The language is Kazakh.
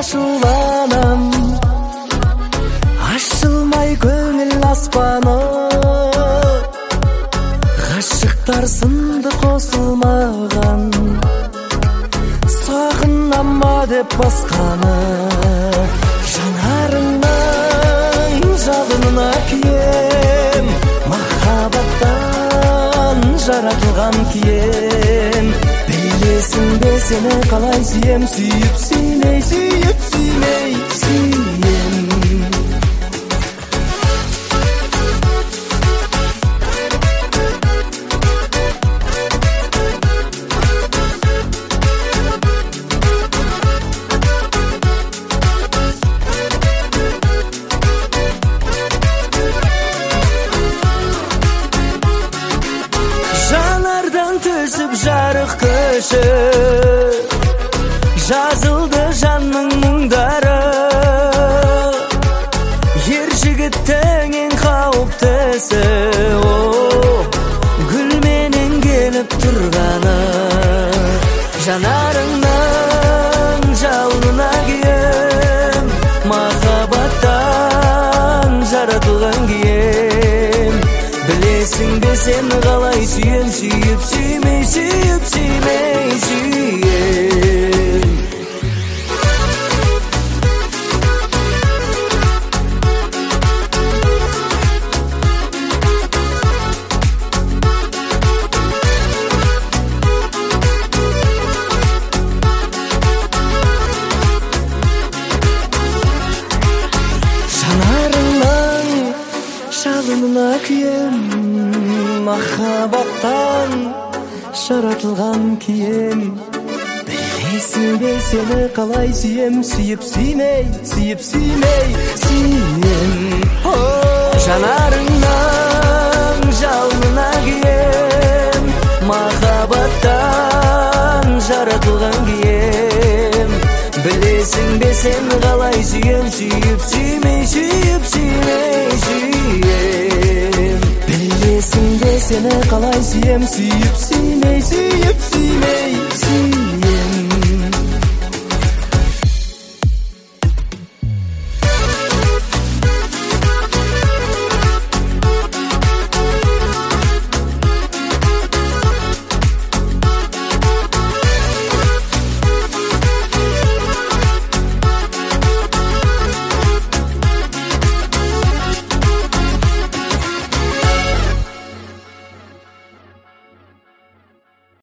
ашуланам, ашылмай көңіл аспаны, ғашықтар сынды қосылмаған, сағынама деп басқаны. Жанарыңнан жалынына кием, махаббаттан жаратылған кием. Білесің бе сені қалай сүйем, сүйіп сүймей, сүйіп сүймей, сүйем. Түсіп жарық көші, жазылды жанның мұңдары. Ер жігіттің ең қауіптісі, гүлменен келіп тұрғаны. Жанарыңнан жалынына кием, махаббаттан жаратылған кием. Білесің бе сені қалай сүйем, сүйіп сүймей, сүйіп сүймей, сүйем. Жанарыңнан жалынына кием, махаббаттан жаратылған кием. Білесің бе сені қалай сүйем, сүйіп сүймей, сүйіп сүймей, сүйем. Жанарыңнан жалынына кием, махаббаттан жаратылған кием. Білесің бе сені қалай сүйем, сүйіп сүймей, сүйіп сүймей, сүйем. Білесің бе сені қалай сүйем, сүйіп сүймей, сүйіп сүймей, сүйем.